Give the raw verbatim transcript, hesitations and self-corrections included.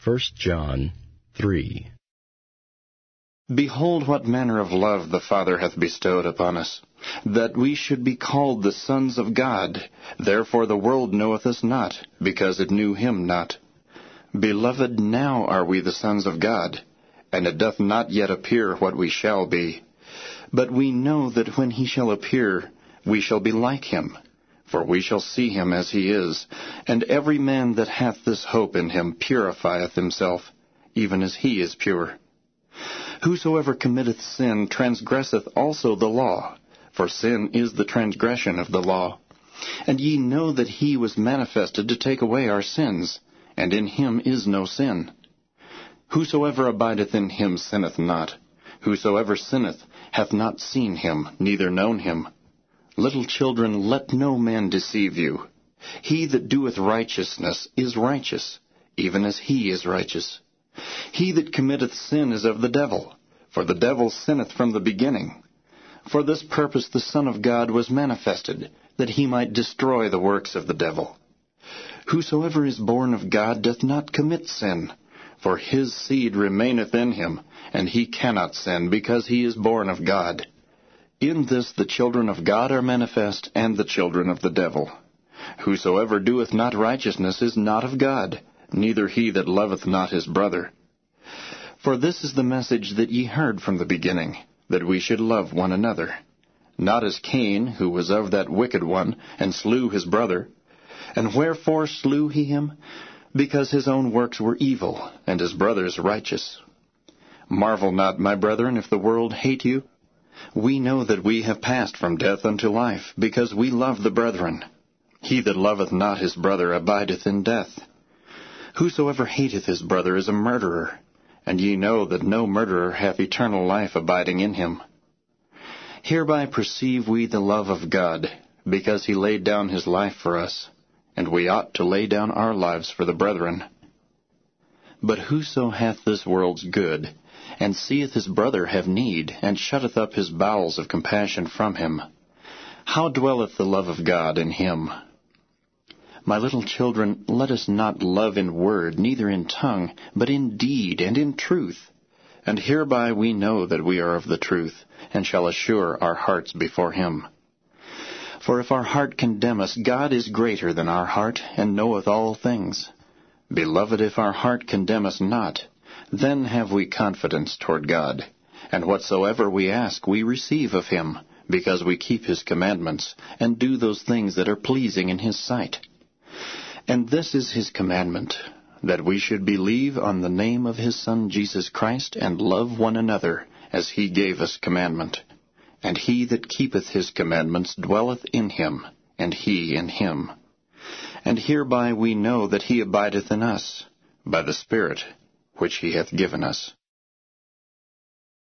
First John three. Behold what manner of love the Father hath bestowed upon us, that we should be called the sons of God. Therefore the world knoweth us not, because it knew him not. Beloved, now are we the sons of God, and it doth not yet appear what we shall be. But we know that when he shall appear, we shall be like him, for we shall see him as he is. And every man that hath this hope in him purifieth himself, even as he is pure. Whosoever committeth sin transgresseth also the law, for sin is the transgression of the law. And ye know that he was manifested to take away our sins, and in him is no sin. Whosoever abideth in him sinneth not. Whosoever sinneth hath not seen him, neither known him. Little children, let no man deceive you. He that doeth righteousness is righteous, even as he is righteous. He that committeth sin is of the devil, for the devil sinneth from the beginning. For this purpose the Son of God was manifested, that he might destroy the works of the devil. Whosoever is born of God doth not commit sin, for his seed remaineth in him, and he cannot sin, because he is born of God. In this the children of God are manifest, and the children of the devil. Whosoever doeth not righteousness is not of God, neither he that loveth not his brother. For this is the message that ye heard from the beginning, that we should love one another. Not as Cain, who was of that wicked one, and slew his brother. And wherefore slew he him? Because his own works were evil, and his brother's righteous. Marvel not, my brethren, if the world hate you. We know that we have passed from death unto life, because we love the brethren. He that loveth not his brother abideth in death. Whosoever hateth his brother is a murderer, and ye know that no murderer hath eternal life abiding in him. Hereby perceive we the love of God, because he laid down his life for us, and we ought to lay down our lives for the brethren. But whoso hath this world's good, and seeth his brother have need, and shutteth up his bowels of compassion from him, how dwelleth the love of God in him? My little children, let us not love in word, neither in tongue, but in deed and in truth. And hereby we know that we are of the truth, and shall assure our hearts before him. For if our heart condemn us, God is greater than our heart, and knoweth all things. Beloved, if our heart condemn us not, then have we confidence toward God. And whatsoever we ask we receive of him, because we keep his commandments, and do those things that are pleasing in his sight. And this is his commandment, that we should believe on the name of his Son Jesus Christ, and love one another, as he gave us commandment. And he that keepeth his commandments dwelleth in him, and he in him. And hereby we know that he abideth in us, by the Spirit which he hath given us.